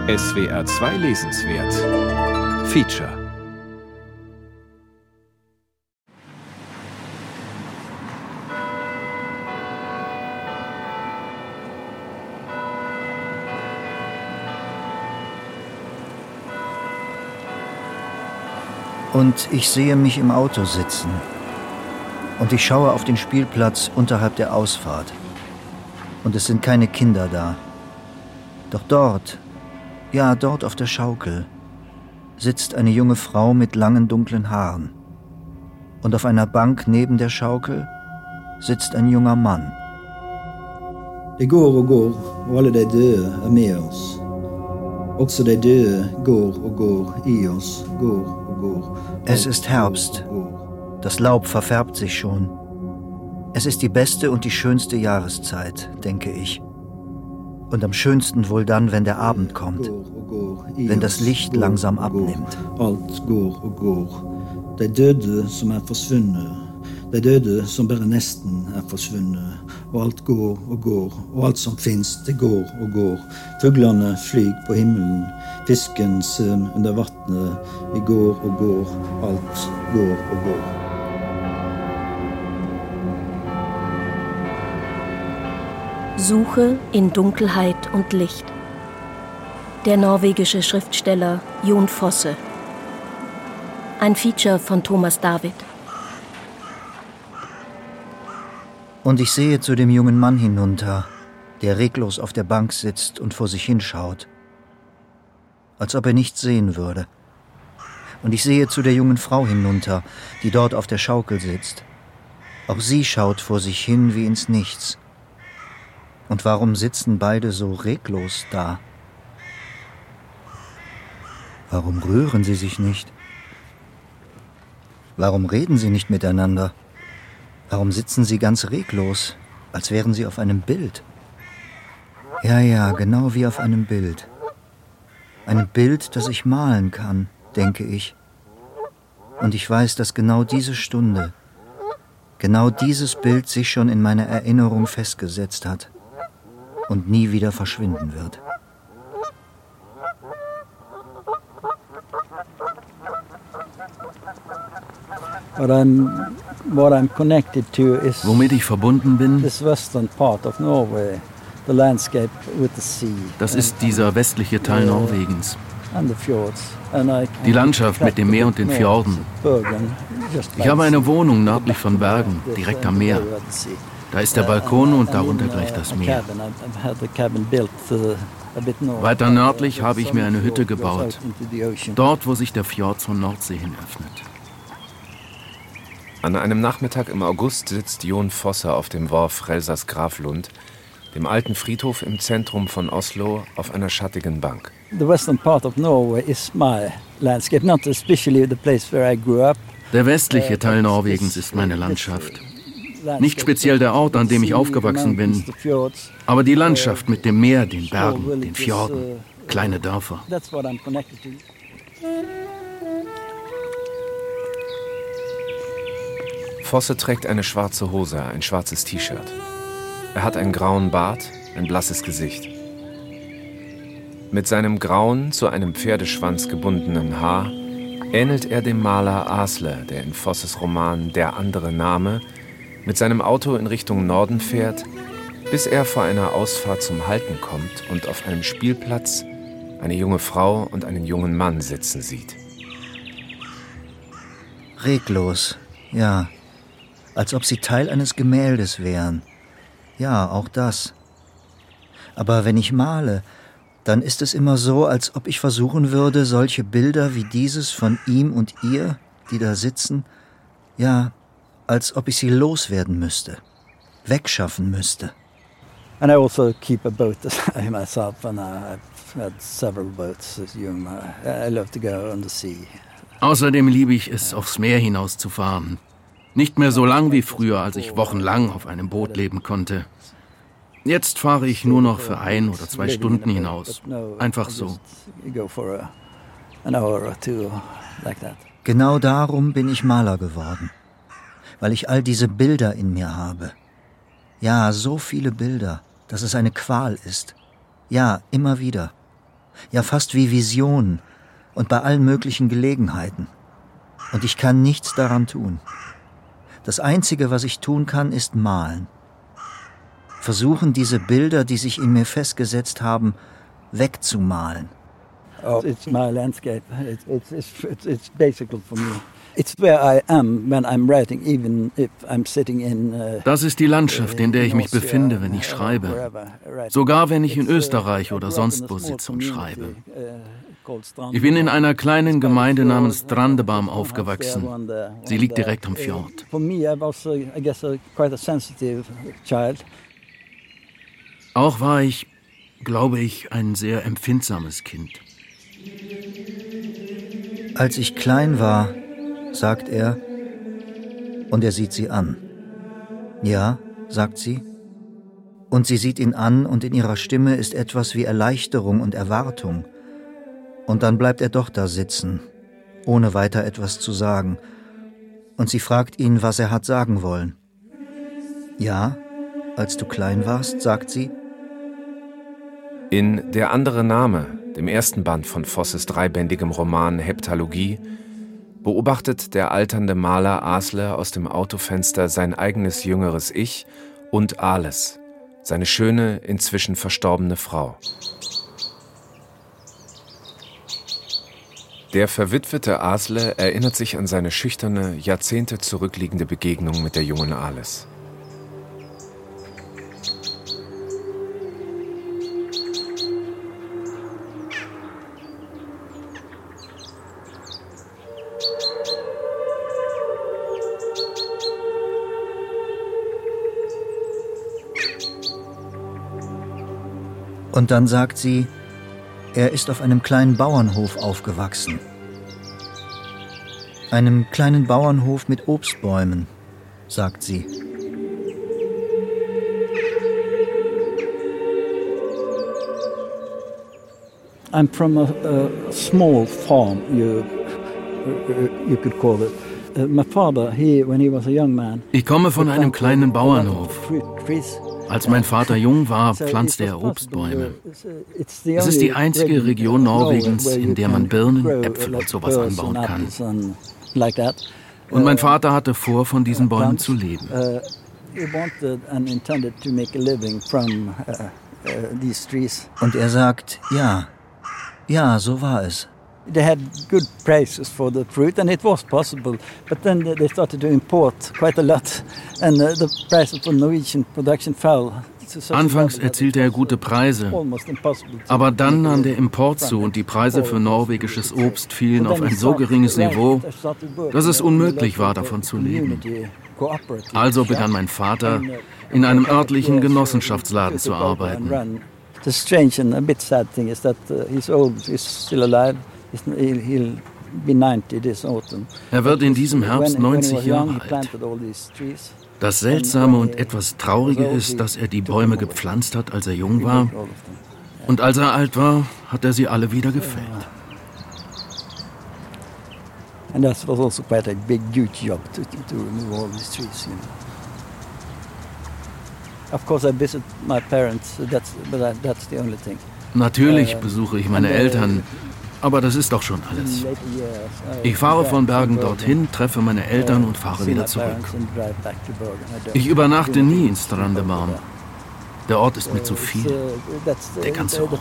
SWR 2 Lesenswert Feature. Und ich sehe mich im Auto sitzen. Und ich schaue auf den Spielplatz unterhalb der Ausfahrt. Und es sind keine Kinder da. Doch dort, ja, dort auf der Schaukel, sitzt eine junge Frau mit langen dunklen Haaren. Und auf einer Bank neben der Schaukel sitzt ein junger Mann. Det går och går, och alla de döda är med oss. Också de döda går och går i oss, går och går. Es ist Herbst. Das Laub verfärbt sich schon. Es ist die beste und die schönste Jahreszeit, denke ich. Und am schönsten wohl dann, wenn der Abend kommt, wenn das Licht langsam abnimmt. Alt går och går. De döde som är försvunnet, de döde som bara nästan är försvunnet. Och allt går och går, och allt som finns, det går och går. Fuglarna flyg på himlen, fisken söm under vattnet. Det går och går, allt går och går. Suche in Dunkelheit und Licht. Der norwegische Schriftsteller Jon Fosse. Ein Feature von Thomas David. Und ich sehe zu dem jungen Mann hinunter, der reglos auf der Bank sitzt und vor sich hinschaut, als ob er nichts sehen würde. Und ich sehe zu der jungen Frau hinunter, die dort auf der Schaukel sitzt. Auch sie schaut vor sich hin wie ins Nichts. Und warum sitzen beide so reglos da? Warum rühren sie sich nicht? Warum reden sie nicht miteinander? Warum sitzen sie ganz reglos, als wären sie auf einem Bild? Ja, genau wie auf einem Bild. Ein Bild, das ich malen kann, denke ich. Und ich weiß, dass genau diese Stunde, genau dieses Bild sich schon in meiner Erinnerung festgesetzt hat und nie wieder verschwinden wird. What I'm connected to is womit ich verbunden bin, this western part of Norway, the landscape with the sea. Das ist dieser westliche Teil Norwegens. And the fjords. Die Landschaft mit dem Meer und den Fjorden. Ich habe eine Wohnung nördlich von Bergen, direkt am Meer. Da ist der Balkon und darunter gleich das Meer. Weiter nördlich habe ich mir eine Hütte gebaut, dort, wo sich der Fjord zur Nordsee hin öffnet. An einem Nachmittag im August sitzt Jon Fosse auf dem Worf Frelsers Gravlund, dem alten Friedhof im Zentrum von Oslo, auf einer schattigen Bank. The western part of Norway is my landscape, not especially the place where I grew up. Der westliche Teil Norwegens ist meine Landschaft. Nicht speziell der Ort, an dem ich aufgewachsen bin, aber die Landschaft mit dem Meer, den Bergen, den Fjorden, kleine Dörfer. Fosse trägt eine schwarze Hose, ein schwarzes T-Shirt. Er hat einen grauen Bart, ein blasses Gesicht. Mit seinem grauen, zu einem Pferdeschwanz gebundenen Haar ähnelt er dem Maler Asle, der in Fosses Roman Der andere Name mit seinem Auto in Richtung Norden fährt, bis er vor einer Ausfahrt zum Halten kommt und auf einem Spielplatz eine junge Frau und einen jungen Mann sitzen sieht. Reglos, ja. Als ob sie Teil eines Gemäldes wären. Ja, auch das. Aber wenn ich male, dann ist es immer so, als ob ich versuchen würde, solche Bilder wie dieses von ihm und ihr, die da sitzen, ja, als ob ich sie loswerden müsste, wegschaffen müsste. And I also keep a boat myself, and I've had several boats as young. I love to go on the sea. Außerdem liebe ich es, aufs Meer hinaus zu fahren. Nicht mehr so lang wie früher, als ich wochenlang auf einem Boot leben konnte. Jetzt fahre ich nur noch für 1 oder 2 Stunden hinaus. Einfach so. Genau darum bin ich Maler geworden. Weil ich all diese Bilder in mir habe. Ja, so viele Bilder, dass es eine Qual ist. Ja, immer wieder. ja fast wie Visionen und bei allen möglichen Gelegenheiten. Und ich kann nichts daran tun. Das Einzige, was ich tun kann, ist malen. Versuchen, diese Bilder, die sich in mir festgesetzt haben, wegzumalen. Oh, it's my landscape. It's basic for me. It's where I am when I'm writing, even if I'm sitting in. Das ist die Landschaft, in der ich mich befinde, wenn ich schreibe. Sogar wenn ich in Österreich oder sonst wo sitze und schreibe. Ich bin in einer kleinen Gemeinde namens Strandebarm aufgewachsen. Sie liegt direkt am Fjord. Auch war ich, glaube ich, ein sehr empfindsames Kind. Als ich klein war, sagt er, und er sieht sie an. Ja, sagt sie. Und sie sieht ihn an, und in ihrer Stimme ist etwas wie Erleichterung und Erwartung. Und dann bleibt er doch da sitzen, ohne weiter etwas zu sagen. Und sie fragt ihn, was er hat sagen wollen. Ja, als du klein warst, sagt sie. In Der andere Name, dem ersten Band von Vosses dreibändigem Roman Heptalogie, beobachtet der alternde Maler Asle aus dem Autofenster sein eigenes jüngeres Ich und Ales, seine schöne, inzwischen verstorbene Frau. Der verwitwete Asle erinnert sich an seine schüchterne, Jahrzehnte zurückliegende Begegnung mit der jungen Ales. Und dann sagt sie, er ist auf einem kleinen Bauernhof aufgewachsen. Einem kleinen Bauernhof mit Obstbäumen, sagt sie. I'm from a small farm, you could call it. My father, when he was a young man. Ich komme von einem kleinen Bauernhof. Als mein Vater jung war, pflanzte er Obstbäume. Es ist die einzige Region Norwegens, in der man Birnen, Äpfel und sowas anbauen kann. Und mein Vater hatte vor, von diesen Bäumen zu leben. Und er sagt, ja, so war es. They had good prices for the fruit, and it was possible. But then they started to import quite a lot, and the prices for Norwegian production fell. Anfangs erzielte er gute Preise, aber dann nahm der Import zu und die Preise für norwegisches Obst fielen auf ein so geringes Niveau, dass es unmöglich war, davon zu leben. Also begann mein Vater, in einem örtlichen Genossenschaftsladen zu arbeiten. The strange and a bit sad thing is that he's old, he's still alive. He'll be 90 this autumn. Er wird in diesem Herbst 90 Jahre alt. Das Seltsame und etwas Traurige ist, dass er die Bäume gepflanzt hat, als er jung war. Und als er alt war, hat er sie alle wieder gefällt. And that was also quite a big, huge job to remove all these trees. You know. Of course, I visit my parents. That's the only thing. Natürlich besuche ich meine Eltern. Aber das ist doch schon alles. Ich fahre von Bergen dorthin, treffe meine Eltern und fahre wieder zurück. Ich übernachte nie in Strandebarm. Der Ort ist mir zu viel. Der ganze Ort.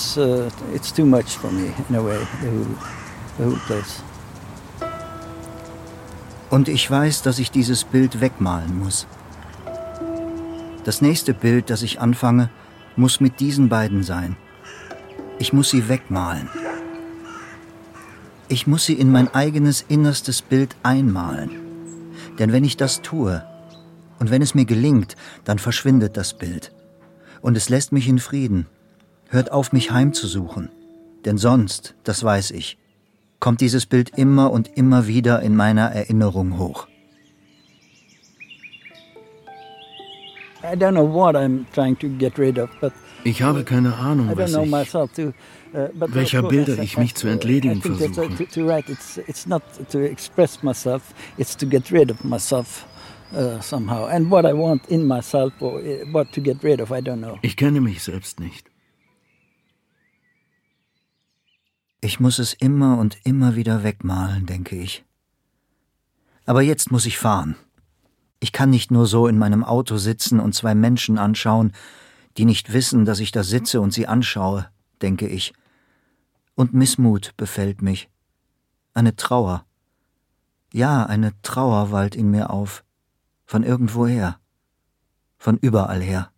Und ich weiß, dass ich dieses Bild wegmalen muss. Das nächste Bild, das ich anfange, muss mit diesen beiden sein. Ich muss sie wegmalen. Ich muss sie in mein eigenes innerstes Bild einmalen. Denn wenn ich das tue und wenn es mir gelingt, dann verschwindet das Bild. Und es lässt mich in Frieden, hört auf, mich heimzusuchen. Denn sonst, das weiß ich, kommt dieses Bild immer und immer wieder in meiner Erinnerung hoch. I don't know what I'm trying to get rid of, but ich habe keine Ahnung, welcher Bilder ich mich zu entledigen versuche. It's not to express myself, it's to get rid of myself somehow. And what I want in myself, or what to get rid of, I don't know. Ich kenne mich selbst nicht. Ich muss es immer und immer wieder wegmalen, denke ich. Aber jetzt muss ich fahren. Ich kann nicht nur so in meinem Auto sitzen und 2 Menschen anschauen, die nicht wissen, dass ich da sitze und sie anschaue, denke ich. Und Missmut befällt mich. Eine Trauer. Ja, eine Trauer wallt in mir auf. Von irgendwoher. Von überall her.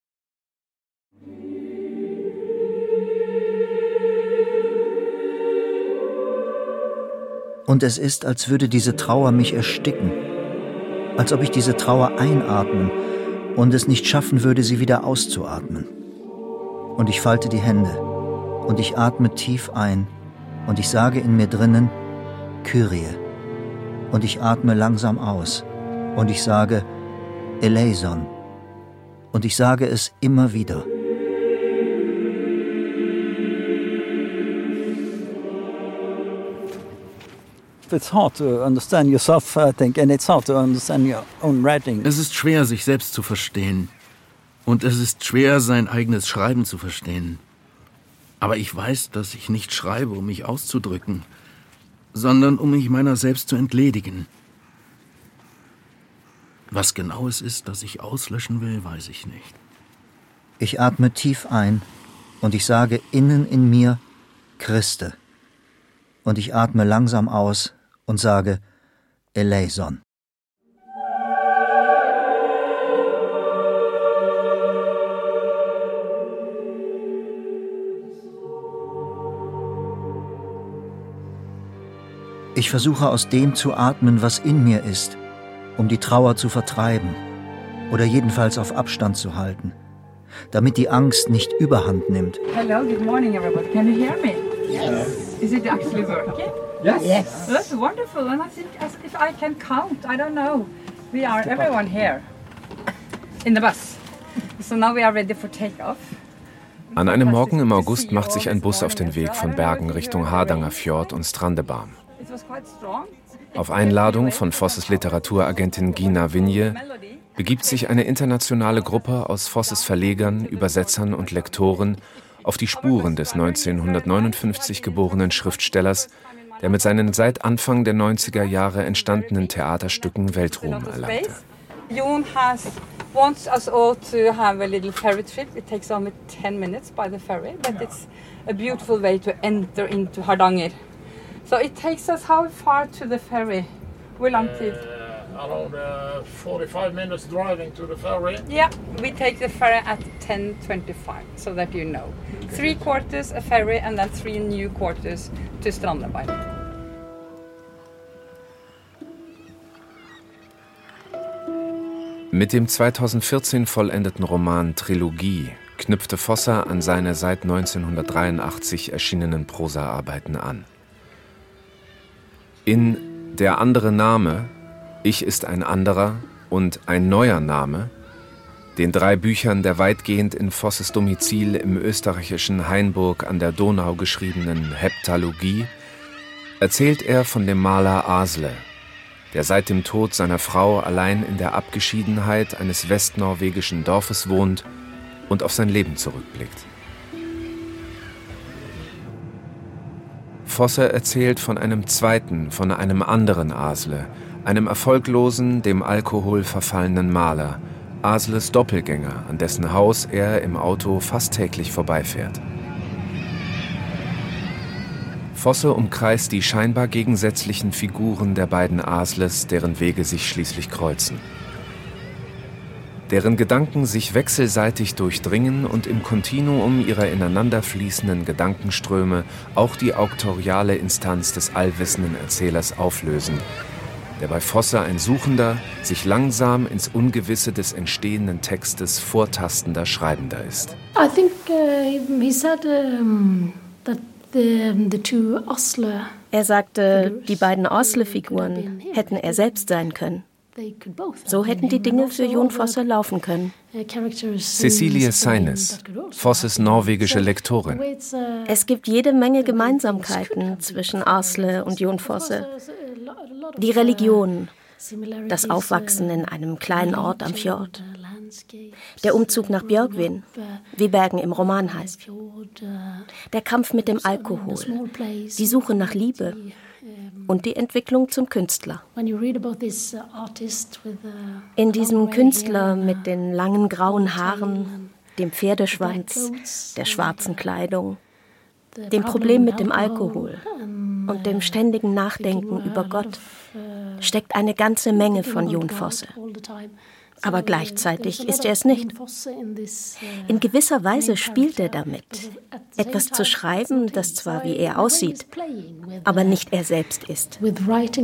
Und es ist, als würde diese Trauer mich ersticken. Als ob ich diese Trauer einatmen und es nicht schaffen würde, sie wieder auszuatmen. Und ich falte die Hände und ich atme tief ein und ich sage in mir drinnen, Kyrie. Und ich atme langsam aus und ich sage, Eleison. Und ich sage es immer wieder. It's hard to understand yourself, I think, and it's hard to understand your own writing. Es ist schwer, sich selbst zu verstehen. Und es ist schwer, sein eigenes Schreiben zu verstehen. Aber ich weiß, dass ich nicht schreibe, um mich auszudrücken, sondern um mich meiner selbst zu entledigen. Was genau es ist, das ich auslöschen will, weiß ich nicht. Ich atme tief ein und ich sage innen in mir, Christe. Und ich atme langsam aus und sage, Eleison. Ich versuche aus dem zu atmen, was in mir ist, um die Trauer zu vertreiben oder jedenfalls auf Abstand zu halten, damit die Angst nicht überhand nimmt. Hello, good morning everybody. Can you hear me? Yes. Is it actually working? Yes. Yes. That's wonderful. And I think as if I can count, I don't know. We are everyone here in the bus. So now we are ready for takeoff. An einem Morgen im August macht sich ein Bus auf den Weg von Bergen Richtung Hardanger Fjord und Strandebarm. Auf Einladung von Vosses Literaturagentin Gina Vinje begibt sich eine internationale Gruppe aus Vosses Verlegern, Übersetzern und Lektoren auf die Spuren des 1959 geborenen Schriftstellers, der mit seinen seit Anfang der 90er Jahre entstandenen Theaterstücken Weltruhm erlangte. Jon wants us all to have a little ferry trip. It takes only 10 minutes by the ferry, but it's a beautiful way to enter into Hardanger. So it takes us how far to the ferry? How long tid? Around 45 minutes driving to the ferry. Yeah, we take the ferry at 10:25, so that you know. 3 quarters a ferry and then 3 new quarters to Strandebarm. Mit dem 2014 vollendeten Roman Trilogie knüpfte Fosse an seine seit 1983 erschienenen Prosaarbeiten an. In Der andere Name, Ich ist ein anderer und Ein neuer Name, den 3 Büchern der weitgehend in Vosses Domizil im österreichischen Hainburg an der Donau geschriebenen Heptalogie, erzählt er von dem Maler Asle, der seit dem Tod seiner Frau allein in der Abgeschiedenheit eines westnorwegischen Dorfes wohnt und auf sein Leben zurückblickt. Fosse erzählt von einem zweiten, von einem anderen Asle, einem erfolglosen, dem Alkohol verfallenen Maler, Asles Doppelgänger, an dessen Haus er im Auto fast täglich vorbeifährt. Fosse umkreist die scheinbar gegensätzlichen Figuren der beiden Asles, deren Wege sich schließlich kreuzen. Deren Gedanken sich wechselseitig durchdringen und im Kontinuum ihrer ineinander fließenden Gedankenströme auch die auktoriale Instanz des allwissenden Erzählers auflösen, der bei Fosse ein suchender, sich langsam ins Ungewisse des entstehenden Textes vortastender Schreibender ist. I think he said that the two Asle. Er sagte, die beiden Asle-Figuren hätten er selbst sein können. So hätten die Dinge für Jon Fosse laufen können. Cecilie Seines, Vosses norwegische Lektorin. Es gibt jede Menge Gemeinsamkeiten zwischen Asle und Jon Fosse. Die Religion, das Aufwachsen in einem kleinen Ort am Fjord, Der Umzug nach Björgvin, wie Bergen im Roman heißt. Der Kampf mit dem Alkohol, die Suche nach Liebe und die Entwicklung zum Künstler. In diesem Künstler mit den langen grauen Haaren, dem Pferdeschwanz, der schwarzen Kleidung, dem Problem mit dem Alkohol und dem ständigen Nachdenken über Gott steckt eine ganze Menge von Jon Fosse. Aber gleichzeitig ist er es nicht. In gewisser Weise spielt er damit, etwas zu schreiben, das zwar wie er aussieht, aber nicht er selbst ist. When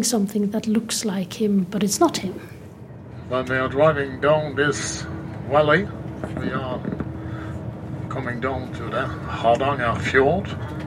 we are driving down this valley, we are coming down to the Hardanger Fjord.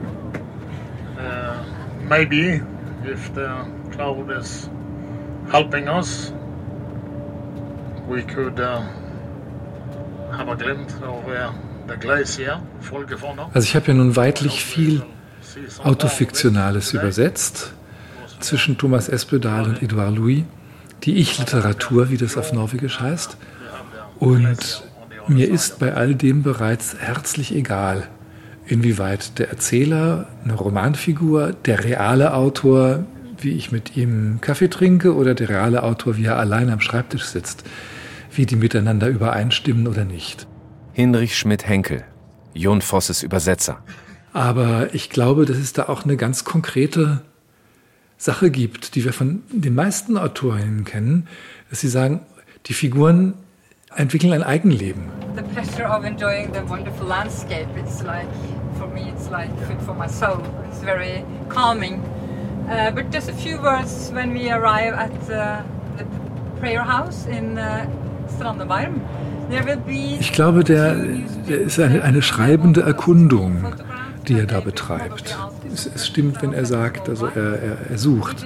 Maybe if the cloud is helping us, we could have a glimpse of the glacier, Folgefonda. Also ich habe ja nun weitlich viel Autofiktionales übersetzt zwischen Thomas Espedal und Edouard Louis, die Ich-Literatur, wie das auf Norwegisch heißt. Und mir ist bei all dem bereits herzlich egal, inwieweit der Erzähler, eine Romanfigur, der reale Autor, wie ich mit ihm Kaffee trinke, oder der reale Autor, wie er allein am Schreibtisch sitzt, wie die miteinander übereinstimmen oder nicht. Hinrich Schmidt-Henkel, Jon Fosses Übersetzer. Aber ich glaube, dass es da auch eine ganz konkrete Sache gibt, die wir von den meisten Autorinnen kennen, dass sie sagen, die Figuren entwickeln ein Eigenleben. The pleasure of enjoying the wonderful landscape, it's like, for me, it's like food for my soul. It's very calming. But just a few words when we arrive at the prayer house in Strandebarm. Ich glaube, der ist eine schreibende Erkundung, die er da betreibt. Es stimmt, wenn er sagt, also er sucht.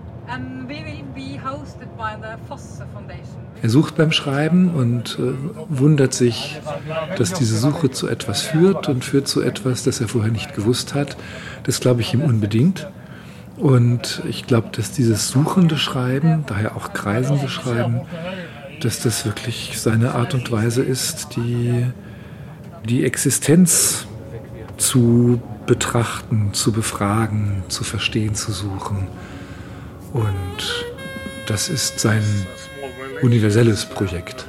Er sucht beim Schreiben und wundert sich, dass diese Suche zu etwas führt und führt zu etwas, das er vorher nicht gewusst hat. Das glaube ich ihm unbedingt. Und ich glaube, dass dieses suchende Schreiben, daher auch kreisende Schreiben, dass das wirklich seine Art und Weise ist, die Existenz zu betrachten, zu befragen, zu verstehen, zu suchen. Und das ist sein universelles Projekt.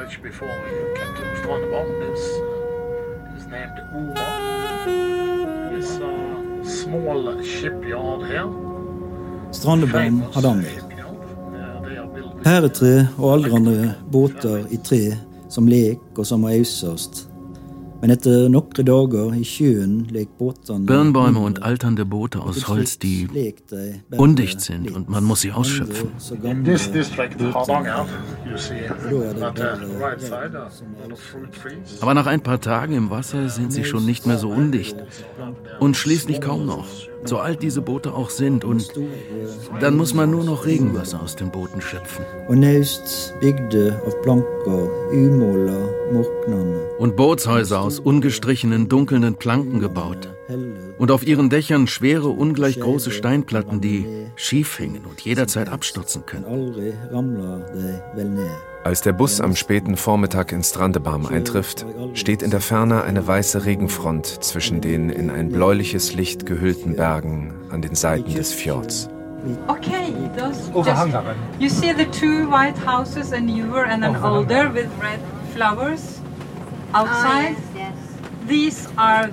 Strandebarm, Hardanger. Pæretre og aldrende båter i tre som lek og som ausast. Men etter noen dager i sjøen lek båtene. Birnbäume und alternde Boote aus Holz, die undicht sind und man muss sie ausschöpfen. In this district, Hardanger, you see at the right side a lot of fruit trees. Aber nach ein paar Tagen im Wasser sind sie schon nicht mehr so undicht. Und schließlich kaum noch. So alt diese Boote auch sind. Und dann muss man nur noch Regenwasser aus den Booten schöpfen. Und Bootshäuser aus ungestrichenen, dunkelnden Planken gebaut. Und auf ihren Dächern schwere, ungleich große Steinplatten, die schief hängen und jederzeit abstürzen können. Als der Bus am späten Vormittag in Strandebarm eintrifft, steht in der Ferne eine weiße Regenfront zwischen den in ein bläuliches Licht gehüllten Bergen an den Seiten des Fjords. Okay, you see the two white houses, a newer and an older, with red flowers outside. Yes. These are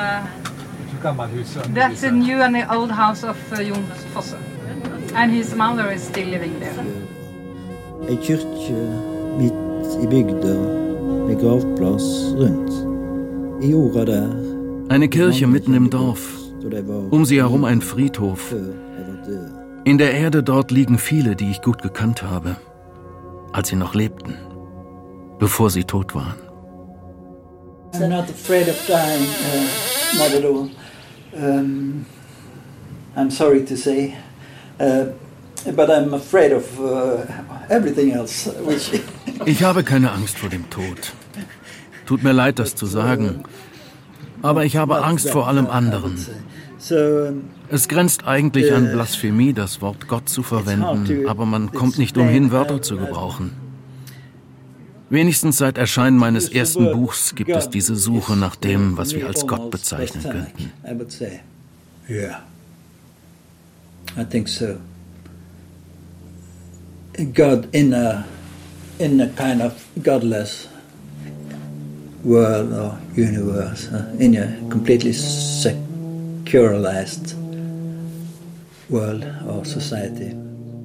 that's the new and the old house of Jon Fosse, and his mother is still living there. Ei kyrkje midt i bygda med gravplass rundt. I jorda der. Eine Kirche mitten im Dorf. Um sie herum ein Friedhof. In der Erde dort liegen viele, die ich gut gekannt habe, als sie noch lebten, bevor sie tot waren. I'm not afraid of dying, not at all. I'm sorry to say. But I'm afraid of everything else. Ich habe keine Angst vor dem Tod. Tut mir leid, das zu sagen. Aber ich habe Angst vor allem anderen. Es grenzt eigentlich an Blasphemie, das Wort Gott zu verwenden, aber man kommt nicht umhin, Wörter zu gebrauchen. Wenigstens seit Erscheinen meines ersten Buchs gibt es diese Suche nach dem, was wir als Gott bezeichnen könnten. Yeah, I think so. God in a kind of godless world or universe, in a completely secularized world or society.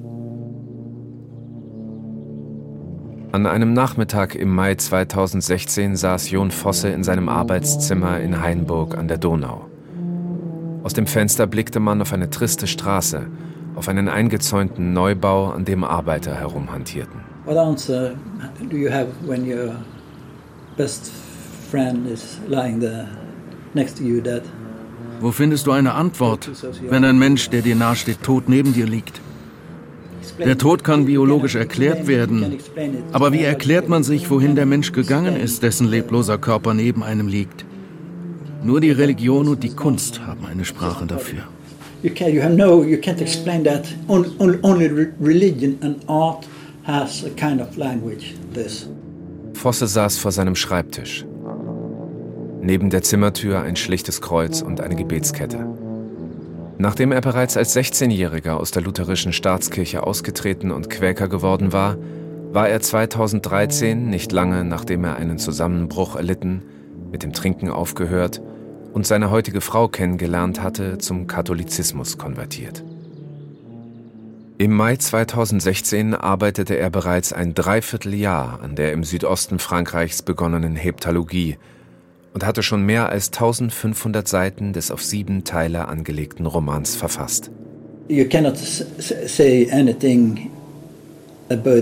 An einem Nachmittag im Mai 2016 saß Jon Fosse in seinem Arbeitszimmer in Hainburg an der Donau. Aus dem Fenster blickte man auf eine triste Straße, auf einen eingezäunten Neubau, an dem Arbeiter herumhantierten. What answer do you have when your best friend is lying there next to you dead? Wo findest du eine Antwort, wenn ein Mensch, der dir nahesteht, tot neben dir liegt? Der Tod kann biologisch erklärt werden, aber wie erklärt man sich, wohin der Mensch gegangen ist, dessen lebloser Körper neben einem liegt? Nur die Religion und die Kunst haben eine Sprache dafür. You can't explain that. Only religion and art has a kind of language. This. Fosse saß vor seinem Schreibtisch. Neben der Zimmertür ein schlichtes Kreuz und eine Gebetskette. Nachdem er bereits als 16-Jähriger aus der lutherischen Staatskirche ausgetreten und Quäker geworden war, war er 2013, nicht lange nachdem er einen Zusammenbruch erlitten, mit dem Trinken aufgehört und seine heutige Frau kennengelernt hatte, zum Katholizismus konvertiert. Im Mai 2016 arbeitete er bereits ein Dreivierteljahr an der im Südosten Frankreichs begonnenen Heptalogie und hatte schon mehr als 1500 Seiten des auf 7 Teile angelegten Romans verfasst. You cannot say anything about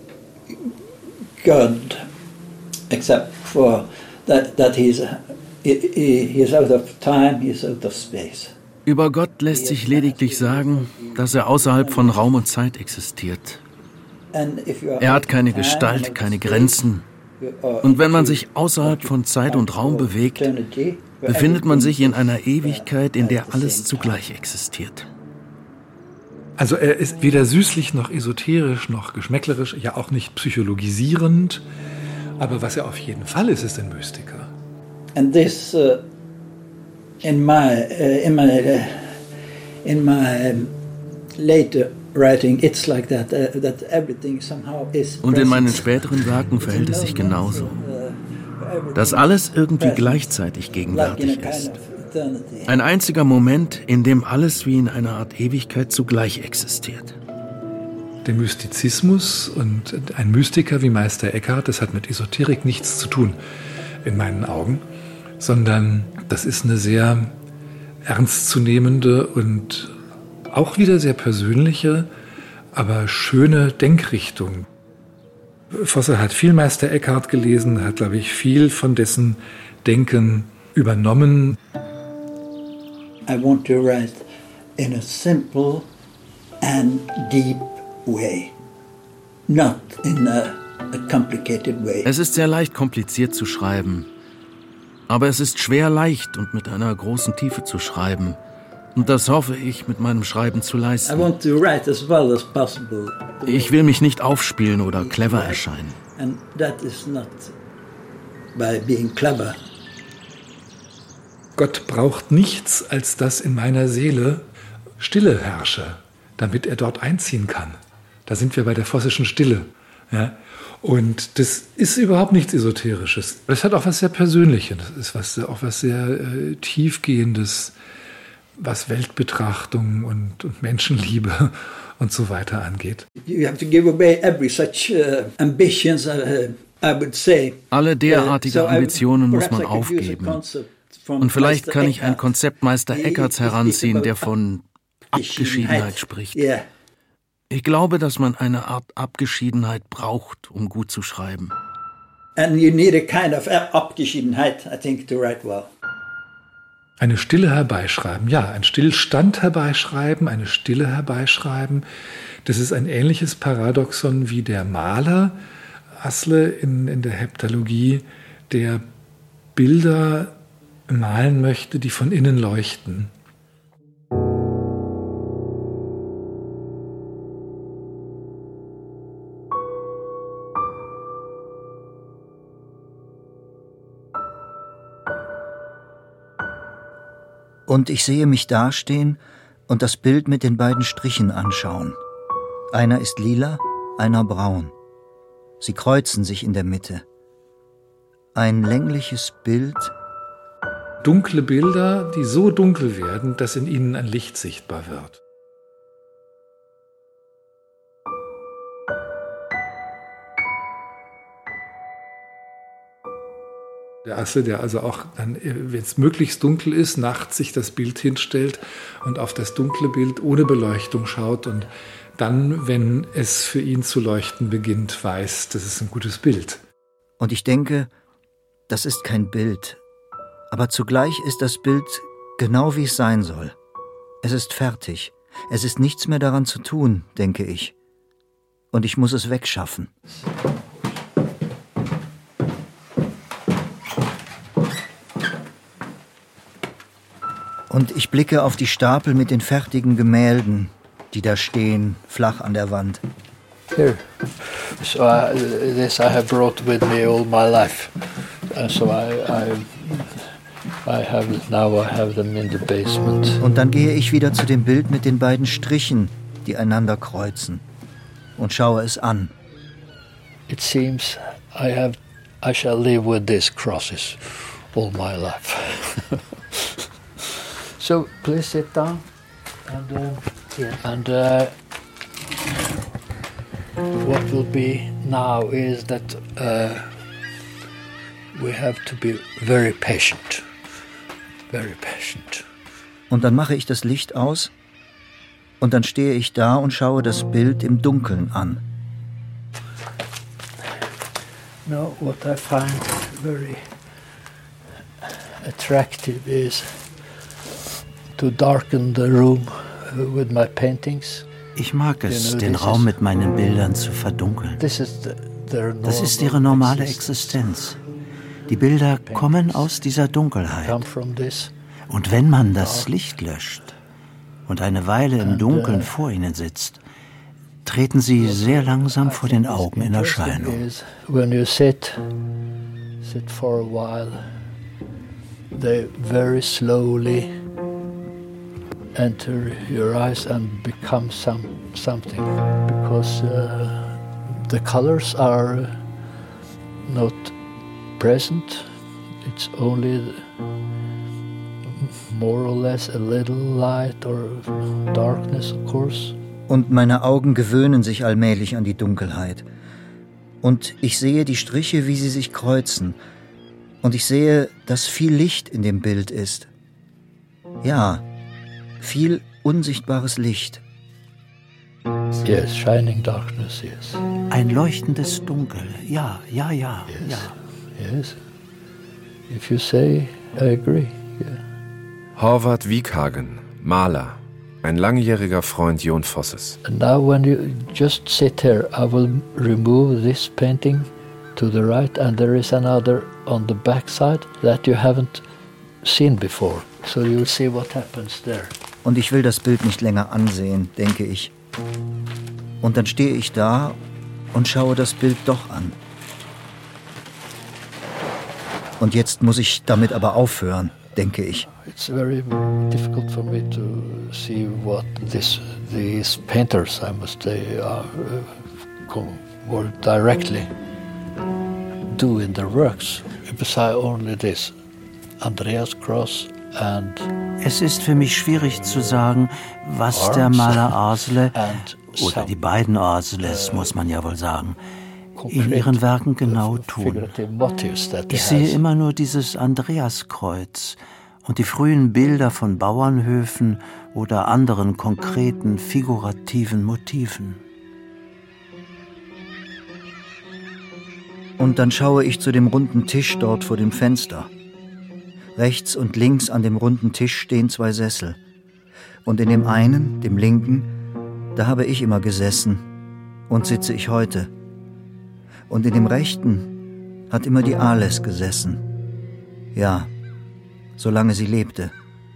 God except for that he's out of time, he's out of space. Über Gott lässt sich lediglich sagen, dass er außerhalb von Raum und Zeit existiert. Er hat keine Gestalt, keine Grenzen. Und wenn man sich außerhalb von Zeit und Raum bewegt, befindet man sich in einer Ewigkeit, in der alles zugleich existiert. Also er ist weder süßlich noch esoterisch noch geschmäcklerisch, ja auch nicht psychologisierend. Aber was er auf jeden Fall ist ein Mystiker. And this in my later writing, it's like that everything somehow is. Und in meinen späteren Werken verhält es sich genauso, dass alles irgendwie gleichzeitig gegenwärtig ist. Ein einziger Moment, in dem alles wie in einer Art Ewigkeit zugleich existiert. Der Mystizismus und ein Mystiker wie Meister Eckhart, das hat mit Esoterik nichts zu tun, in meinen Augen, sondern das ist eine sehr ernstzunehmende und auch wieder sehr persönliche, aber schöne Denkrichtung. Fosse hat viel Meister Eckhart gelesen, hat, glaube ich, viel von dessen Denken übernommen. I want to write in a simple and deep way, not in a complicated way. Es ist sehr leicht, kompliziert zu schreiben. Aber es ist schwer leicht und mit einer großen Tiefe zu schreiben. Und das hoffe ich, mit meinem Schreiben zu leisten. I want to write as well as possible. Ich will mich nicht aufspielen oder clever erscheinen. And that is not by being clever. Gott braucht nichts, als dass in meiner Seele Stille herrsche, damit er dort einziehen kann. Da sind wir bei der Vossischen Stille. Ja? Und das ist überhaupt nichts Esoterisches. Das hat auch was sehr Persönliches. Das ist auch was sehr Tiefgehendes, was Weltbetrachtung und Menschenliebe und so weiter angeht. You have to give away every such ambitions, I would say. Alle derartige Ambitionen muss man aufgeben. Und vielleicht kann ich ein Konzept Meister Eckharts heranziehen, der von Abgeschiedenheit spricht. Ich glaube, dass man eine Art Abgeschiedenheit braucht, um gut zu schreiben. And you need a kind of Abgeschiedenheit, I think, to write well. Eine Stille herbeischreiben, ja, ein Stillstand herbeischreiben, eine Stille herbeischreiben. Das ist ein ähnliches Paradoxon wie der Maler, Asle in der Heptalogie, der Bilder malen möchte, die von innen leuchten. Und ich sehe mich dastehen und das Bild mit den beiden Strichen anschauen. Einer ist lila, einer braun. Sie kreuzen sich in der Mitte. Ein längliches Bild. Dunkle Bilder, die so dunkel werden, dass in ihnen ein Licht sichtbar wird. Der Asse, der also auch dann, wenn es möglichst dunkel ist, nachts sich das Bild hinstellt und auf das dunkle Bild ohne Beleuchtung schaut und dann, wenn es für ihn zu leuchten beginnt, weiß, das ist ein gutes Bild. Und ich denke, das ist kein Bild, aber zugleich ist das Bild genau wie es sein soll. Es ist fertig. Es ist nichts mehr daran zu tun, denke ich. Und ich muss es wegschaffen. Und ich blicke auf die Stapel mit den fertigen Gemälden, die da stehen, flach an der Wand. Here. So this I have brought with me all my life. So I have them in the basement. Und dann gehe ich wieder zu dem Bild mit den beiden Strichen, die einander kreuzen, und schaue es an. It seems I shall live with these crosses all my life. So please sit down and what will be now is that we have to be very patient. Very patient. Und dann mache ich das Licht aus und dann stehe ich da und schaue das Bild im Dunkeln an. No, what I find very attractive is to darken the room with my paintings. Ich mag es, den Raum mit meinen Bildern zu verdunkeln. Das ist ihre normale Existenz. Die Bilder kommen aus dieser Dunkelheit. Und wenn man das Licht löscht und eine Weile im Dunkeln vor ihnen sitzt, treten sie sehr langsam vor den Augen in Erscheinung. When you sit for a while, they very slowly enter your eyes and become something, because the colors are not present. It's only more or less a little light or darkness, of course. Und meine Augen gewöhnen sich allmählich an die Dunkelheit. Und ich sehe die Striche, wie sie sich kreuzen. Und ich sehe, dass viel Licht in dem Bild ist. Ja, viel unsichtbares Licht. Yes, shining darkness, yes. Ein leuchtendes Dunkel, ja. Yes. If you say, I agree, yeah. Horvath Wiekhagen, Maler, ein langjähriger Freund Jon Fosses. And now when you just sit here, I will remove this painting to the right, and there is another on the back side that you haven't seen before. So you'll see what happens there. Und ich will das Bild nicht länger ansehen, denke ich. Und dann stehe ich da und schaue das Bild doch an. Und jetzt muss ich damit aber aufhören, denke ich. It's very difficult for me to see what these painters, I must say, more directly do in their works. Besides only this Andreas Cross. Es ist für mich schwierig zu sagen, was der Maler Arsle, oder die beiden Arsles, muss man ja wohl sagen, in ihren Werken genau tun. Ich sehe immer nur dieses Andreaskreuz und die frühen Bilder von Bauernhöfen oder anderen konkreten, figurativen Motiven. Und dann schaue ich zu dem runden Tisch dort vor dem Fenster. Rechts und links an dem runden Tisch stehen 2 Sessel. Und in dem einen, dem linken, da habe ich immer gesessen und sitze ich heute. Und in dem rechten hat immer die Ales gesessen. Ja, solange sie lebte.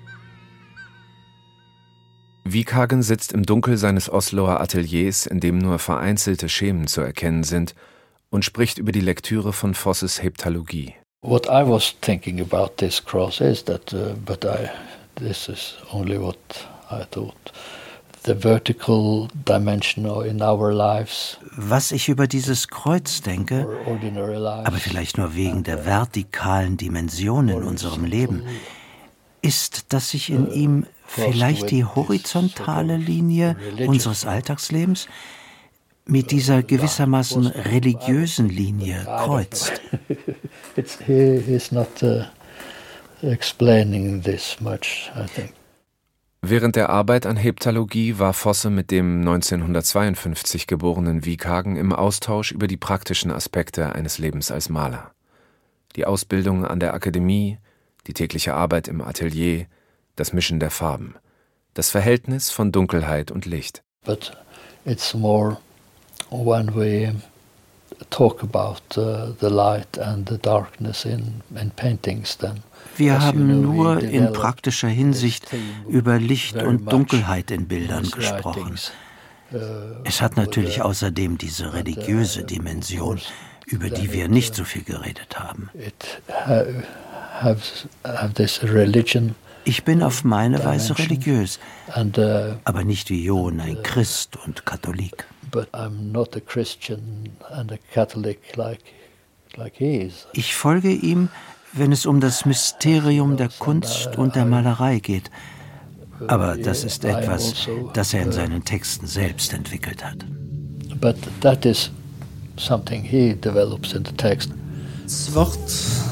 Wiekhagen sitzt im Dunkel seines Osloer Ateliers, in dem nur vereinzelte Schemen zu erkennen sind, und spricht über die Lektüre von Fosses Heptalogie. What I was thinking about this cross is that, but this is only what I thought. The vertical dimension in our lives. Was ich über dieses Kreuz denke, aber vielleicht nur wegen der vertikalen Dimension in unserem Leben, ist, dass sich in ihm vielleicht die horizontale Linie unseres Alltagslebens mit dieser gewissermaßen religiösen Linie kreuzt. He is not explaining this much, I think. Während der Arbeit an Heptalogie war Fosse mit dem 1952 geborenen Wiekhagen im Austausch über die praktischen Aspekte eines Lebens als Maler. Die Ausbildung an der Akademie, die tägliche Arbeit im Atelier, das Mischen der Farben, das Verhältnis von Dunkelheit und Licht. But it's more when we talk about the light and the darkness in paintings then. Wir haben nur in praktischer Hinsicht über Licht und Dunkelheit in Bildern gesprochen. Es hat natürlich außerdem diese religiöse Dimension, über die wir nicht so viel geredet haben. Ich bin auf meine Weise religiös, aber nicht wie Jon ein Christ und Katholik. Ich folge ihm, wenn es um das Mysterium der Kunst und der Malerei geht. Aber das ist etwas, das er in seinen Texten selbst entwickelt hat. But that is something he develops in the text. Svart.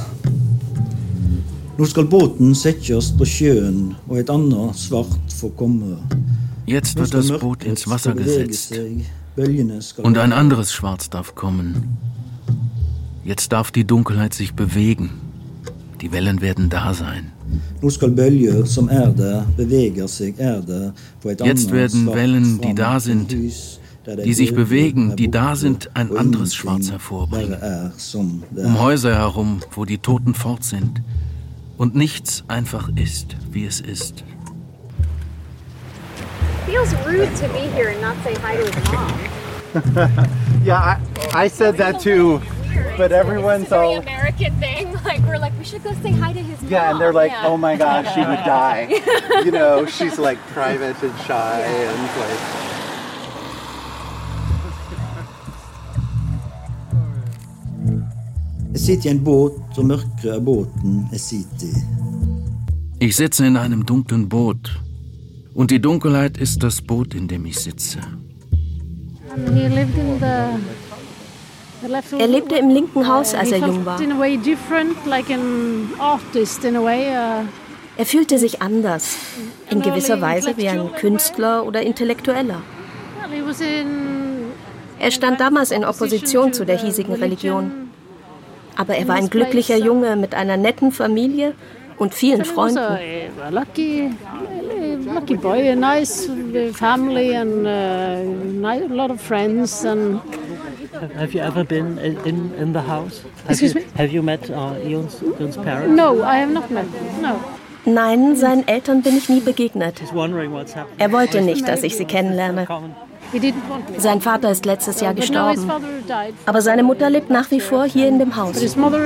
Nå skal båten settes på sjøen, og et annet svart får komme. Jetzt wird das Boot ins Wasser gesetzt und ein anderes Schwarz darf kommen. Jetzt darf die Dunkelheit sich bewegen. Die Wellen werden da sein. Jetzt werden Wellen, die da sind, die sich bewegen, die da sind, ein anderes Schwarz hervorbringen. Um Häuser herum, wo die Toten fort sind und nichts einfach ist, wie es ist. Feels rude to be here and not say hi to his mom. Yeah, I said that too. But everyone's all American thing. Like we're like we should go say hi to his mom. Yeah, and they're like, oh my gosh, she would die. You know, she's like private and shy and like. Jeg sitter i en båt, og mørkere er båten jeg sitter i. Ich sitze in einem dunklen Boot und die Dunkelheit ist das Boot, in dem ich sitze. Er lebte im linken Haus, als er jung war. Er fühlte sich anders, in gewisser Weise wie ein Künstler oder Intellektueller. Er stand damals in Opposition zu der hiesigen Religion. Aber er war ein glücklicher Junge mit einer netten Familie und vielen Freunden. Lucky boy, a nice family and a lot of friends. And have you ever been in the house? Have you met Jon's parents? No, I have not met them. No. Nein, seinen Eltern bin ich nie begegnet. Er wollte nicht, dass ich sie kennenlerne. Sein Vater ist letztes Jahr gestorben, aber seine Mutter lebt nach wie vor hier in dem Haus.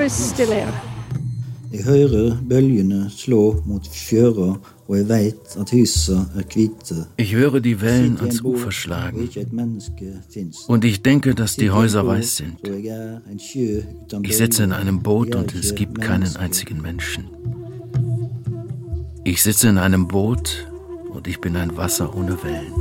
Jeg hører bølgene slå mot fjøra, og jeg vet at husa hvite. Ich höre die Wellen ans Ufer schlagen und ich denke, dass die Häuser weiß sind. Ich sitze in einem Boot und es gibt keinen einzigen Menschen. Ich sitze in einem Boot und ich bin ein Wasser ohne Wellen.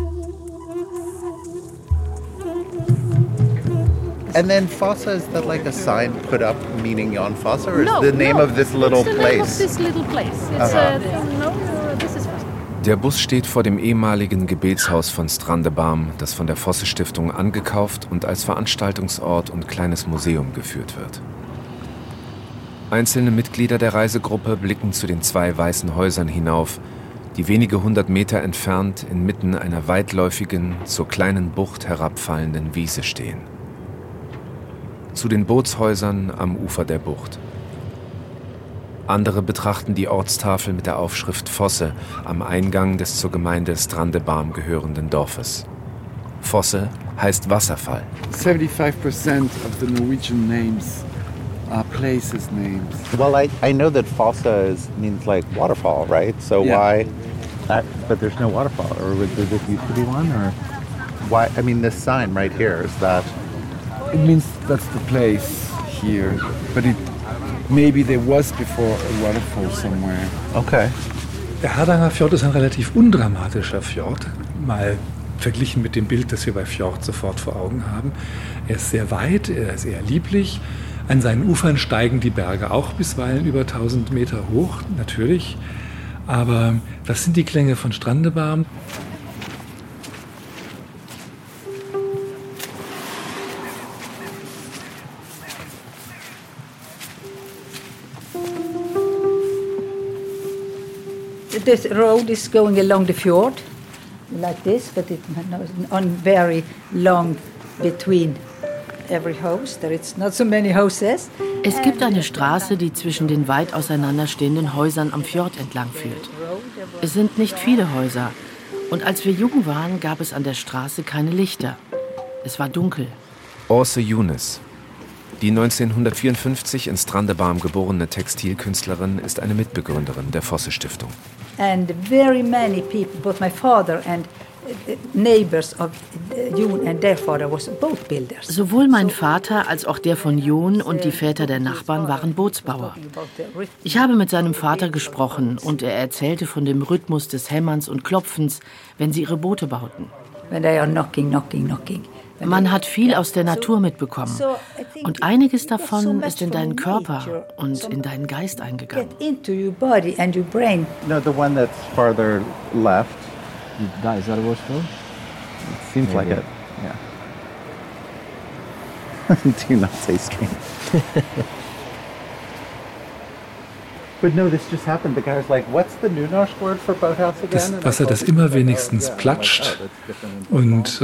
And then Fosse, is that like a sign put up meaning Jon Fosse, or is the name of this little place? This little place. It's this is Fosse. Der Bus steht vor dem ehemaligen Gebetshaus von Strandebarm, das von der Fosse-Stiftung angekauft und als Veranstaltungsort und kleines Museum geführt wird. Einzelne Mitglieder der Reisegruppe blicken zu den 2 weißen Häusern hinauf, die wenige 100 Meter entfernt inmitten einer weitläufigen, zur kleinen Bucht herabfallenden Wiese stehen. Zu den Bootshäusern am Ufer der Bucht. Andere betrachten die Ortstafel mit der Aufschrift Fosse am Eingang des zur Gemeinde Strandebarm gehörenden Dorfes. Fosse heißt Wasserfall. 75% of the Norwegian names places names. Well, I know that Fossa means like waterfall, right? So why? But there's no waterfall, or does it used to be one, or why? I mean, this sign right here, is that? It means that's the place here, but maybe there was before a waterfall somewhere. Okay. Der Hardanger Fjord ist ein relativ undramatischer Fjord, mal verglichen mit dem Bild, das wir bei Fjord sofort vor Augen haben. Er ist sehr weit, er ist eher lieblich. An seinen Ufern steigen die Berge auch bisweilen über 1000 Meter hoch, natürlich. Aber das sind die Klänge von Strandebarm. This road is going along the fjord, like this, but it's on very long between every house. There is not so many houses. Es gibt eine Straße, die zwischen den weit auseinanderstehenden Häusern am Fjord entlang führt. Es sind nicht viele Häuser. Und als wir jung waren, gab es an der Straße keine Lichter. Es war dunkel. Orse Younes. Die 1954 in Strandebarm geborene Textilkünstlerin ist eine Mitbegründerin der Fosse Stiftung. And very many people, both my father and neighbors of Jon and their father was boat builders. Sowohl mein Vater als auch der von Jon und die Väter der Nachbarn waren Bootsbauer. Ich habe mit seinem Vater gesprochen und er erzählte von dem Rhythmus des Hämmerns und Klopfens, wenn sie ihre Boote bauten. When they are knocking. Man hat viel aus der Natur mitbekommen. Und einiges davon ist in deinen Körper und in deinen Geist eingegangen. No, the one that's farther left. Is that a waterfall? It seems like it, yeah. Do not say stream. But no, this just happened. The guy was like, what's the Nunosh word for boathouse again? Das Wasser, das immer wenigstens platscht und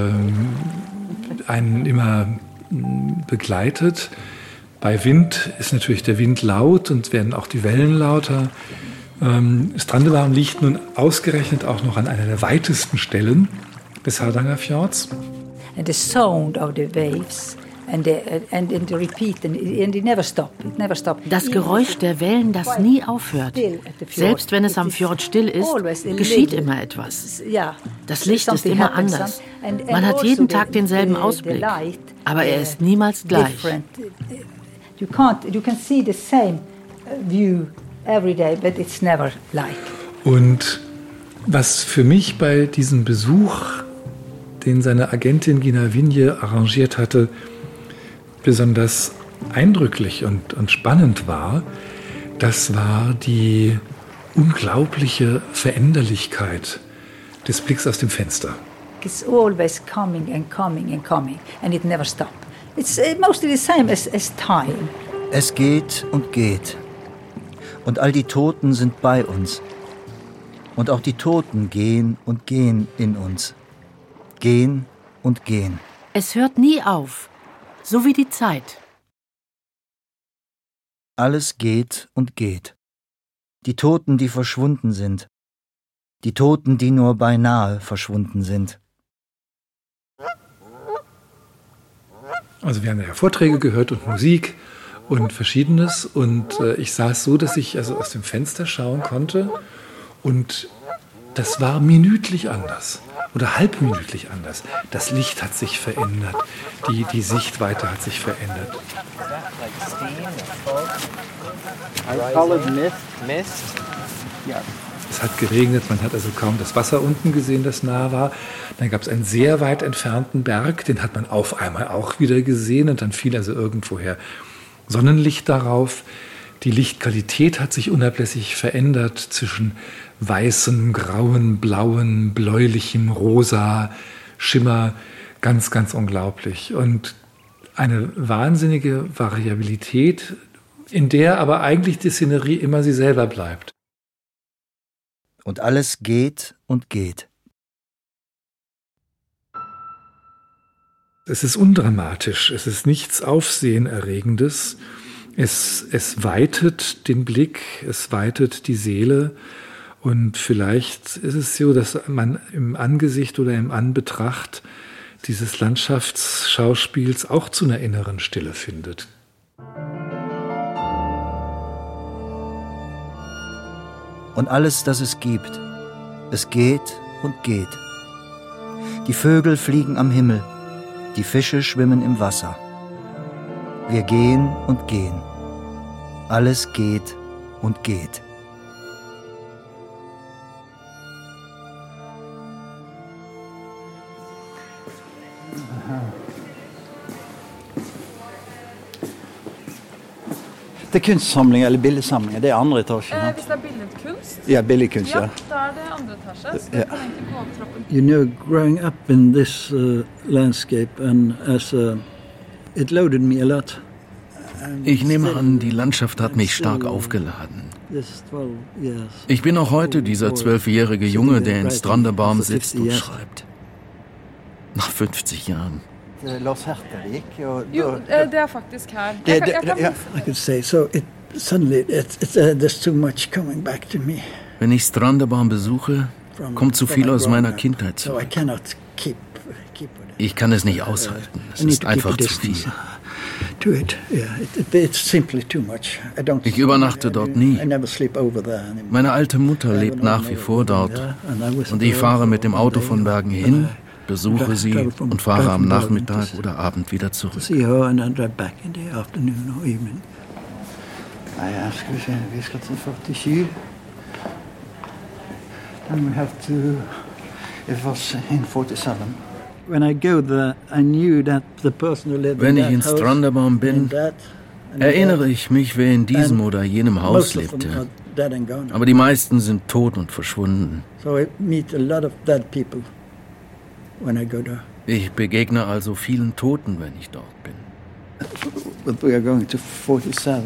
einen immer begleitet. Bei Wind ist natürlich der Wind laut und werden auch die Wellen lauter. Strandebarm liegt nun ausgerechnet auch noch an einer der weitesten Stellen des Hardanger Fjords. And the sound of the waves and the repeat and it never stop. It never stop. Das Geräusch der Wellen, das nie aufhört. Selbst wenn es am Fjord still ist, geschieht immer etwas. Das Licht ist immer anders. Man hat jeden Tag denselben Ausblick, aber er ist niemals gleich. You can see the same view every day, but it's never like. Und was für mich bei diesem Besuch, den seine Agentin Gina Vigne arrangiert hatte, besonders eindrücklich und spannend war, das war die unglaubliche Veränderlichkeit des Blicks aus dem Fenster. It's always coming and it never stops. It's mostly the same as time. Es geht und geht. Und all die Toten sind bei uns. Und auch die Toten gehen und gehen in uns. Gehen und gehen. Es hört nie auf, so wie die Zeit. Alles geht und geht. Die Toten, die verschwunden sind. Die Toten, die nur beinahe verschwunden sind. Also wir haben ja Vorträge gehört und Musik und Verschiedenes. Und ich saß so, dass ich also aus dem Fenster schauen konnte. Und das war minütlich anders oder halbminütlich anders. Das Licht hat sich verändert, die Sichtweite hat sich verändert. Es hat geregnet, man hat also kaum das Wasser unten gesehen, das nah war. Dann gab es einen sehr weit entfernten Berg, den hat man auf einmal auch wieder gesehen und dann fiel also irgendwoher Sonnenlicht darauf. Die Lichtqualität hat sich unablässig verändert zwischen weißem, grauen, blauen, bläulichem, rosa, Schimmer. Ganz, ganz unglaublich. Und eine wahnsinnige Variabilität, in der aber eigentlich die Szenerie immer sie selber bleibt. Und alles geht und geht. Es ist undramatisch, es ist nichts Aufsehenerregendes. Es weitet den Blick, es weitet die Seele. Und vielleicht ist es so, dass man im Angesicht oder im Anbetracht dieses Landschaftsschauspiels auch zu einer inneren Stille findet. und alles, das es gibt. Es geht und geht. Die Vögel fliegen am Himmel, die Fische schwimmen im Wasser. Wir gehen und gehen. Alles geht und geht. Det er kunstsamlinger eller billedsamlinger. Det er andre etasje. Hvis det er billedkunst? Ja, billedkunst, ja. Da er det andre etasje. Så det kan egentlig gå opp trappen. You know, growing up in this landscape and it loaded me a lot. Ich nehme an, die Landschaft hat mich stark aufgeladen. Ich bin auch heute dieser 12-jährige Junge, der in Strandebarm sitzt und schreibt. Nach 50 Jahren. Lars Hertervik. Jo, det er faktisk her. Jeg kan I could say so. Suddenly, there's too much coming back to me. Wenn ich Strandebarm besuche, kommt zu viel aus meiner Kindheit zurück. Ich kann es nicht aushalten. Es ist einfach zu viel. Ich übernachte dort nie. Meine alte Mutter lebt nach wie vor dort. Und ich fahre mit dem Auto von Bergen hin, besuche sie und fahre am Nachmittag oder Abend wieder zurück. Wenn ich in Strandebarm bin, erinnere ich mich, wer in diesem oder jenem Haus lebte. Aber die meisten sind tot und verschwunden. Ich begegne also vielen Toten, wenn ich dort bin. But we are going to 47.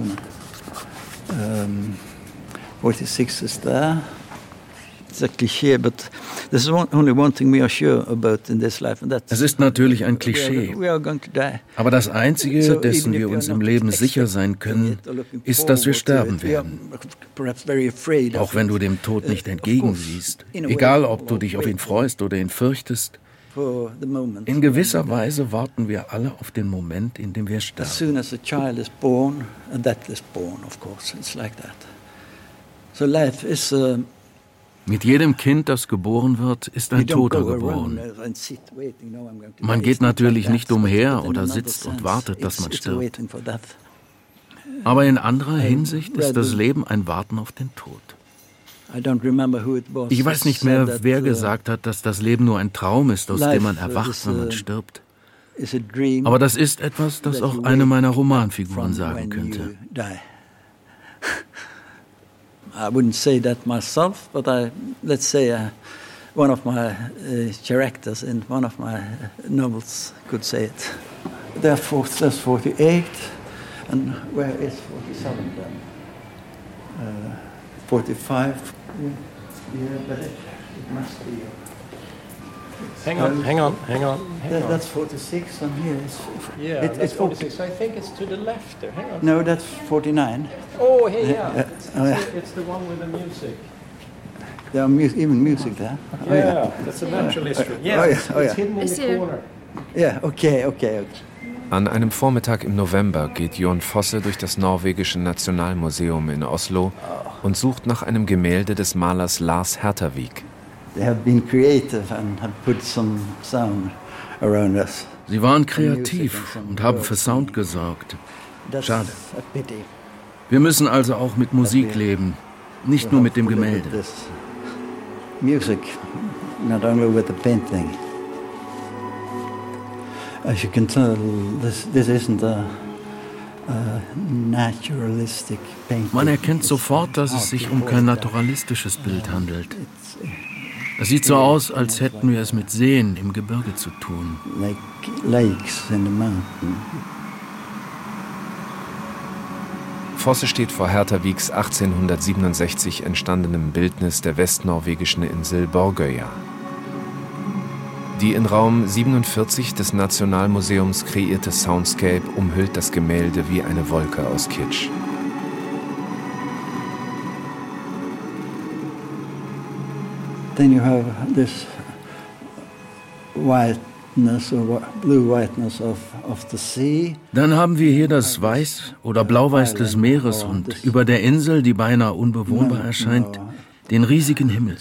46 is there. It's a cliché, but there's only one thing we are sure about in this life, and that's. Es ist natürlich ein Klischee. We are going to die. Aber das Einzige, dessen wir uns im Leben sicher sein können, ist, dass wir sterben werden. Auch wenn du dem Tod nicht entgegensiehst, egal ob du dich auf ihn freust oder ihn fürchtest, in gewisser Weise warten wir alle auf den Moment, in dem wir sterben. As soon as a child is born, a death is born, of course, it's like that. So life is. Mit jedem Kind, das geboren wird, ist ein Toter geboren. Man geht natürlich nicht umher oder sitzt und wartet, dass man stirbt. Aber in anderer Hinsicht ist das Leben ein Warten auf den Tod. Ich weiß nicht mehr, wer gesagt hat, dass das Leben nur ein Traum ist, aus dem man erwacht, wenn man stirbt. Aber das ist etwas, das auch eine meiner Romanfiguren sagen könnte. I wouldn't say that myself, but let's say one of my characters in one of my novels could say it. There's 48, and where is 47 then? 45. Yeah, but it must be. Hang on. That's 46, and here is. Yeah, it's 46. I think it's to the left there. Hang on. No, that's 49. Oh, hey, yeah. It's the one with the music. There are even music there. Yeah, that's a natural history. Yeah, it's hidden in the corner. Yeah, okay. An einem Vormittag im November geht Jon Fosse durch das norwegische Nationalmuseum in Oslo und sucht nach einem Gemälde des Malers Lars Hertervik. They have been creative and have put some sound around us. Sie waren kreativ und haben für Sound gesorgt. Schade. Wir müssen also auch mit Musik leben, nicht nur mit dem Gemälde. Music, not only with the painting. As you can tell, this isn't a naturalistic painting. Man erkennt sofort, dass es sich um kein naturalistisches Bild handelt. Es sieht so aus, als hätten wir es mit Seen im Gebirge zu tun. Like lakes in the mountain. Fosse steht vor Herterviks 1867 entstandenem Bildnis der westnorwegischen Insel Borgøya. Die in Raum 47 des Nationalmuseums kreierte Soundscape umhüllt das Gemälde wie eine Wolke aus Kitsch. Then you have this whiteness or blue whiteness of the sea. Dann haben wir hier das Weiß oder Blau-Weiß des Meeres und über der Insel, die beinahe unbewohnbar erscheint, den riesigen Himmel.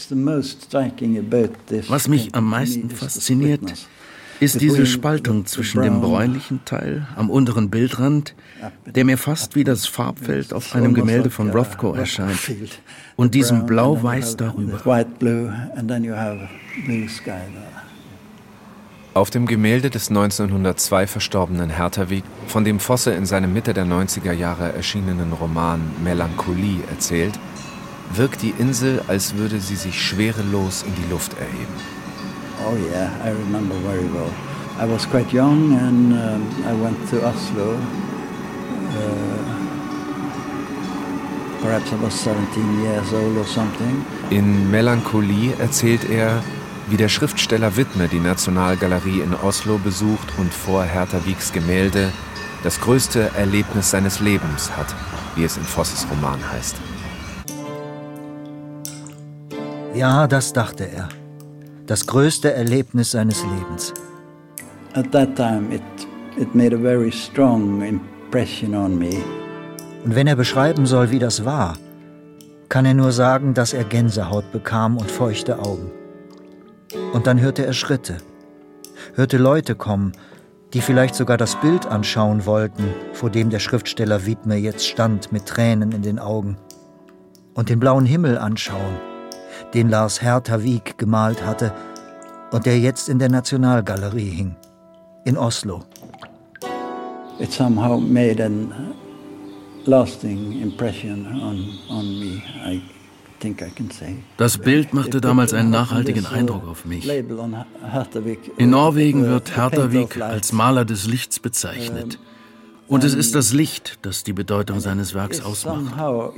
Was mich am meisten fasziniert, ist diese Spaltung zwischen dem bräunlichen Teil am unteren Bildrand, der mir fast wie das Farbfeld auf einem Gemälde von Rothko erscheint, und diesem Blau-Weiß darüber. Auf dem Gemälde des 1902 verstorbenen Hertha Wieck, von dem Fosse in seinem Mitte der 90er Jahre erschienenen Roman Melancholie erzählt, wirkt die Insel, als würde sie sich schwerelos in die Luft erheben. Oh yeah, I remember very well. I was quite young and I went to Oslo. Perhaps I was 17 years old or something. In Melancholie erzählt er, wie der Schriftsteller Widme die Nationalgalerie in Oslo besucht und vor Hertha Wiecks Gemälde das größte Erlebnis seines Lebens hat, wie es in Vosses Roman heißt. Ja, das dachte er. Das größte Erlebnis seines Lebens. At that time it made a very strong impression on me. Und wenn er beschreiben soll, wie das war, kann er nur sagen, dass er Gänsehaut bekam und feuchte Augen. Und dann hörte er Schritte, hörte Leute kommen, die vielleicht sogar das Bild anschauen wollten, vor dem der Schriftsteller Widme jetzt stand mit Tränen in den Augen. Und den blauen Himmel anschauen, den Lars Hertha Wieck gemalt hatte und der jetzt in der Nationalgalerie hing, in Oslo. It somehow made a lasting impression on me, I think I can say. Das Bild machte damals einen nachhaltigen Eindruck auf mich. In Norwegen wird Hertha Wieck als Maler des Lichts bezeichnet. Und es ist das Licht, das die Bedeutung seines Werks ausmacht.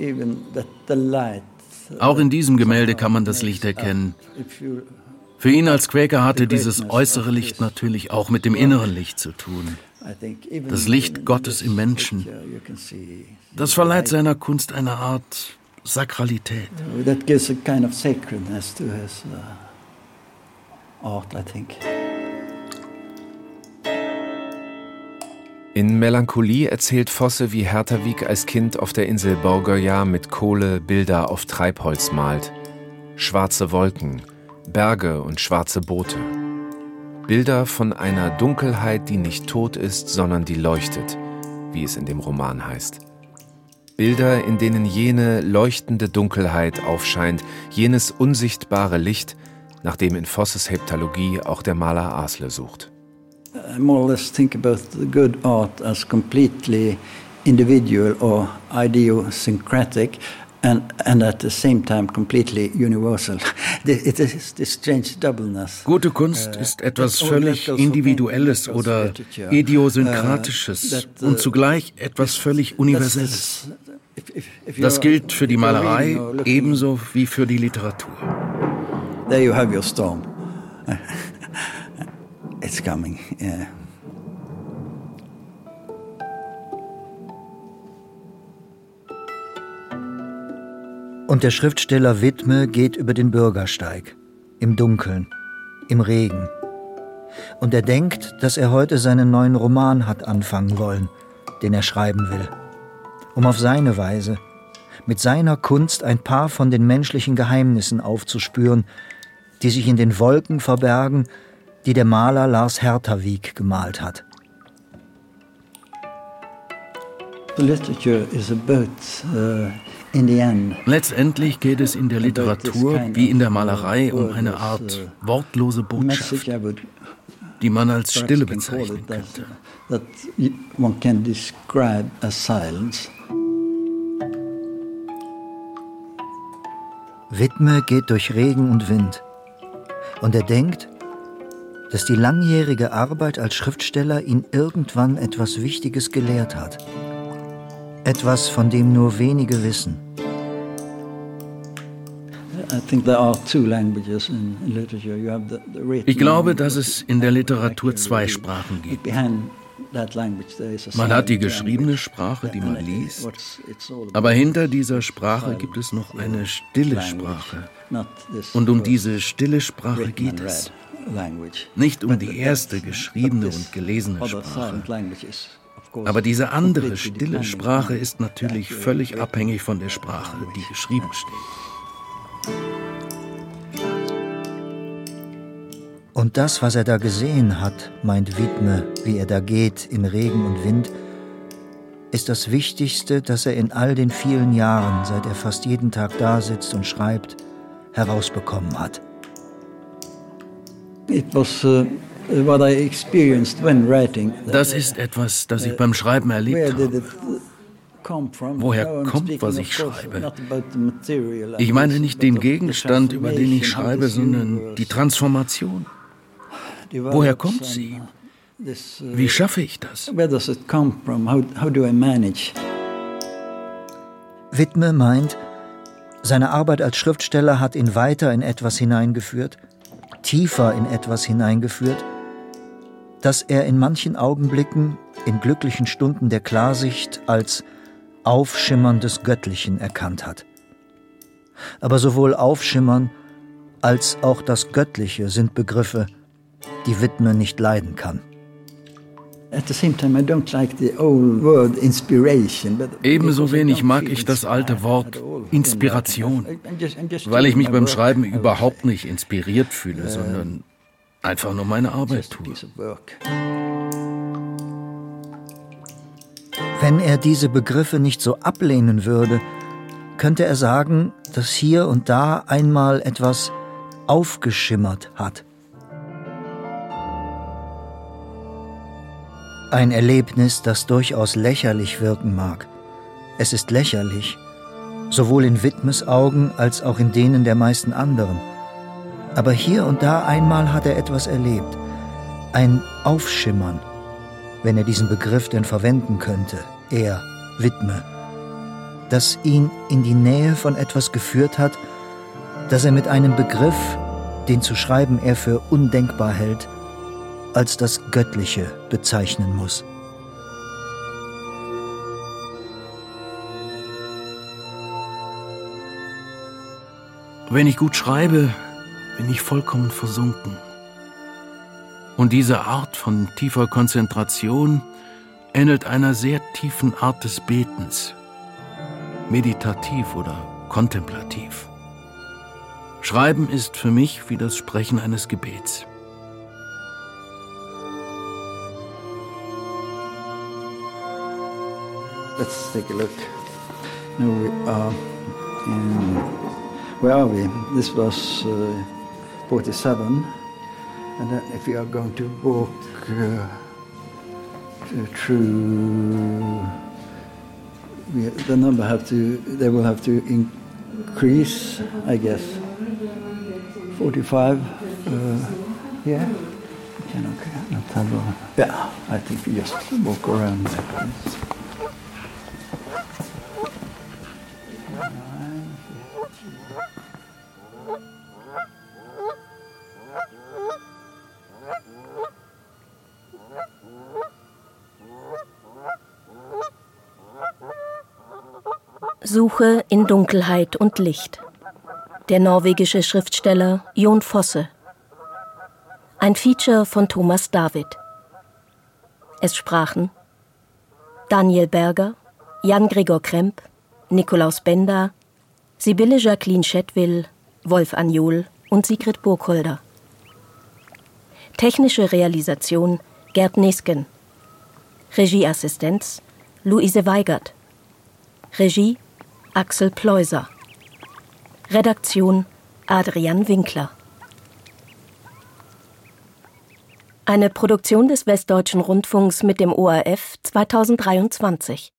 Auch in diesem Gemälde kann man das Licht erkennen. Für ihn als Quäker hatte dieses äußere Licht natürlich auch mit dem inneren Licht zu tun. Das Licht Gottes im Menschen. Das verleiht seiner Kunst eine Art Sakralität. That gives a kind of sacredness to his art, I think. In Melancholie erzählt Fosse, wie Hertha Wieck als Kind auf der Insel Borgøya mit Kohle Bilder auf Treibholz malt. Schwarze Wolken, Berge und schwarze Boote. Bilder von einer Dunkelheit, die nicht tot ist, sondern die leuchtet, wie es in dem Roman heißt. Bilder, in denen jene leuchtende Dunkelheit aufscheint, jenes unsichtbare Licht, nach dem in Vosses Heptalogie auch der Maler Asle sucht. I more or less think about the good art as completely individual or idiosyncratic and at the same time completely universal. It is this strange doubleness. Gute Kunst ist etwas völlig Individuelles oder Idiosynkratisches und zugleich etwas völlig Universelles. Das gilt für die Malerei ebenso wie für die Literatur. There you have your storm. It's coming, yeah. Und der Schriftsteller Widme geht über den Bürgersteig, im Dunkeln, im Regen. Und er denkt, dass er heute seinen neuen Roman hat anfangen wollen, den er schreiben will. Um auf seine Weise, mit seiner Kunst ein paar von den menschlichen Geheimnissen aufzuspüren, die sich in den Wolken verbergen, die der Maler Lars Hertha Wieck gemalt hat. Letztendlich geht es in der Literatur wie in der Malerei um eine Art wortlose Botschaft, die man als Stille bezeichnen könnte. Widme geht durch Regen und Wind und er denkt, dass die langjährige Arbeit als Schriftsteller ihn irgendwann etwas Wichtiges gelehrt hat. Etwas, von dem nur wenige wissen. Ich glaube, dass es in der Literatur zwei Sprachen gibt. Man hat die geschriebene Sprache, die man liest, aber hinter dieser Sprache gibt es noch eine stille Sprache. Und um diese stille Sprache geht es. Nicht um die erste geschriebene und gelesene Sprache. Aber diese andere stille Sprache ist natürlich völlig abhängig von der Sprache, die geschrieben steht. Und das, was er da gesehen hat, meint Widmer, wie er da geht in Regen und Wind, ist das Wichtigste, das er in all den vielen Jahren, seit er fast jeden Tag da sitzt und schreibt, herausbekommen hat. Das ist etwas, das ich beim Schreiben erlebt habe. Woher kommt, was ich schreibe? Ich meine nicht den Gegenstand, über den ich schreibe, sondern die Transformation. Woher kommt sie? Wie schaffe ich das? Widmer meint, seine Arbeit als Schriftsteller hat ihn weiter in etwas hineingeführt, tiefer in etwas hineingeführt, das er in manchen Augenblicken, in glücklichen Stunden der Klarsicht als Aufschimmern des Göttlichen erkannt hat. Aber sowohl Aufschimmern als auch das Göttliche sind Begriffe, die Widmer nicht leiden kann. Ebenso wenig mag ich das alte Wort Inspiration, weil ich mich beim Schreiben überhaupt nicht inspiriert fühle, sondern einfach nur meine Arbeit tue. Wenn er diese Begriffe nicht so ablehnen würde, könnte er sagen, dass hier und da einmal etwas aufgeschimmert hat. Ein Erlebnis, das durchaus lächerlich wirken mag. Es ist lächerlich, sowohl in Widmers Augen als auch in denen der meisten anderen. Aber hier und da einmal hat er etwas erlebt. Ein Aufschimmern, wenn er diesen Begriff denn verwenden könnte, er, Widmer, das ihn in die Nähe von etwas geführt hat, das er mit einem Begriff, den zu schreiben er für undenkbar hält, als das Göttliche bezeichnen muss. Wenn ich gut schreibe, bin ich vollkommen versunken. Und diese Art von tiefer Konzentration ähnelt einer sehr tiefen Art des Betens, meditativ oder kontemplativ. Schreiben ist für mich wie das Sprechen eines Gebets. Let's take a look. Now we are in, where are we? This was 47, and then if we are going to walk through, the number they will have to increase, I guess. 45 here. Yeah, I think we just walk around there. Suche in Dunkelheit und Licht. Der norwegische Schriftsteller Jon Fosse. Ein Feature von Thomas David. Es sprachen Daniel Berger, Jan-Gregor Kremp, Nikolaus Benda, Sibylle Jacqueline Chetwill, Wolf Anjol und Sigrid Burkholder. Technische Realisation Gerd Nesken. Regieassistenz Luise Weigert. Regie Axel Pleuser. Redaktion Adrian Winkler. Eine Produktion des Westdeutschen Rundfunks mit dem ORF 2023.